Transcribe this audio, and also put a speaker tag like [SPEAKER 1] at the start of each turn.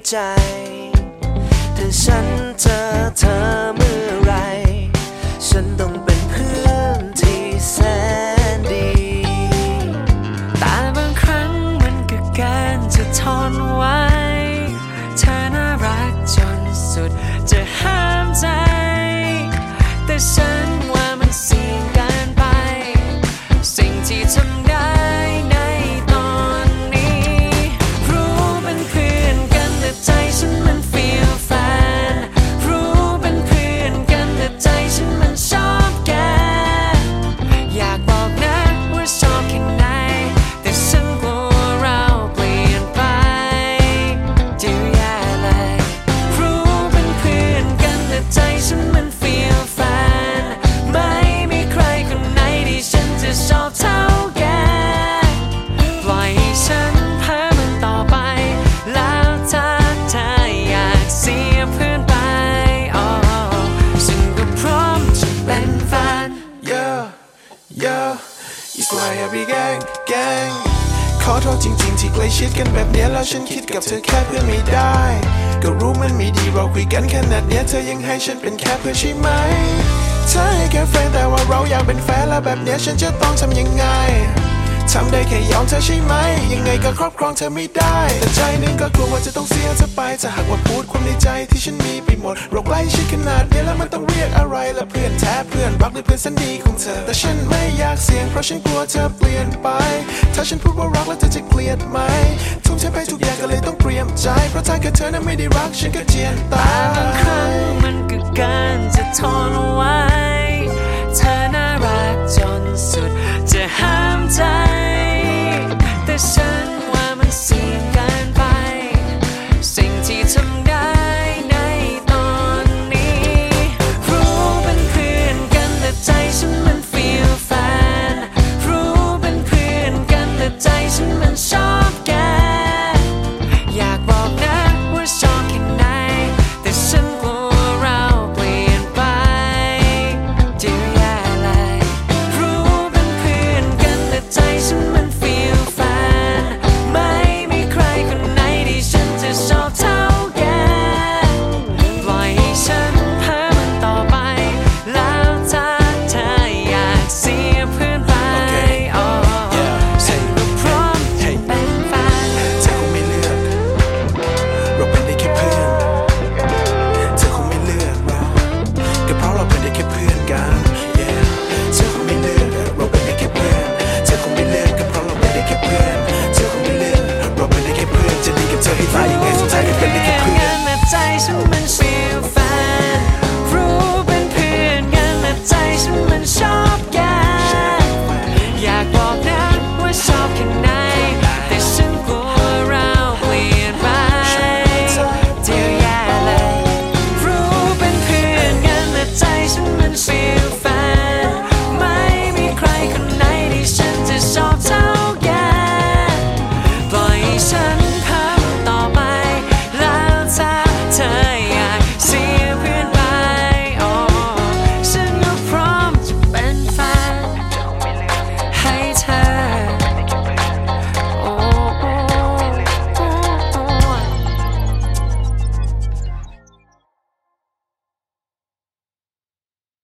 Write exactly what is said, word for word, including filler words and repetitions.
[SPEAKER 1] ใจถ้าฉันเจอเธอเมื่อไรฉันต้องเป็นเพื่อนที่แสนดี
[SPEAKER 2] แต่บางครั้งมันก็เกินจะทนไว้เธอน่ารักจนสุดจะห้ามใจแต่ฉันว่ามันเสี่ยงเกินไปสิ่งที่ทำได้ในตอนนี้รู้เป็นเพื่อนกันแต่ใจฉันมันฟีลแฟนรู้เป็นเพื่อนกันแต่ใจฉันมันชอบแกอยากบอกนะว่าชอบแค่ไหนแต่ฉันกลัวเราเปลี่ยนไปดูแย่เลยรู้เป็นเพื่อนกันแต่ใจฉันมันฟีลแฟนไม่มีใครคนไหนที่ฉันจะชอบเท่าแกปล่อยให้ฉันเพ้อมันต่อไปแล้วถ้าเธออยากเสียเพื่อนไปอ๋อฉันก็พร้อมจะเป็นแฟน
[SPEAKER 3] Yo Yo It's my happy gang gang ขอโทษจริงๆที่ใกล้ชิดกันแบบเนี้ยแล้วฉันคิดกับเธอแค่เพื่อนไม่ได้ก็รู้มันไม่ดีเราคุยกันขนาดเนี้ยเธอยังให้ฉันเป็นแค่เพื่อนใช่ไหมเธอให้แค่แฟนแต่ว่าเราอยากเป็นแฟนแล้วแบบเนี้ยฉันจะต้องทำยังไงทำได้แค่ยอมเธอใช่ไหมยังไงก็ครอบครองเธอไม่ได้แต่ใจนึงก็กลัวว่าจะต้องเสียเธอไปถ้าหากว่าพูดความในใจที่ฉันมีไปหมดเราใกล้ชิดขนาดนี้แล้วมันต้องเรียกอะไรละเพื่อนแท้เพื่อนรักหรือเพื่อนสันดีของเธอแต่ฉันไม่อยากเสี่ยงเพราะฉันกลัวเธอเปลี่ยนไปถ้าฉันพูดว่ารักแล้วเธอจะเกลียดไหมทุ่มเทไปทุกอย่างก็เลยต้องเตรียมใจเพราะถ้าเกิดเธอนั้นไม่ได้รักฉันก็เจียนตาย
[SPEAKER 2] บางครั้งมันก็เกินจะทนไว้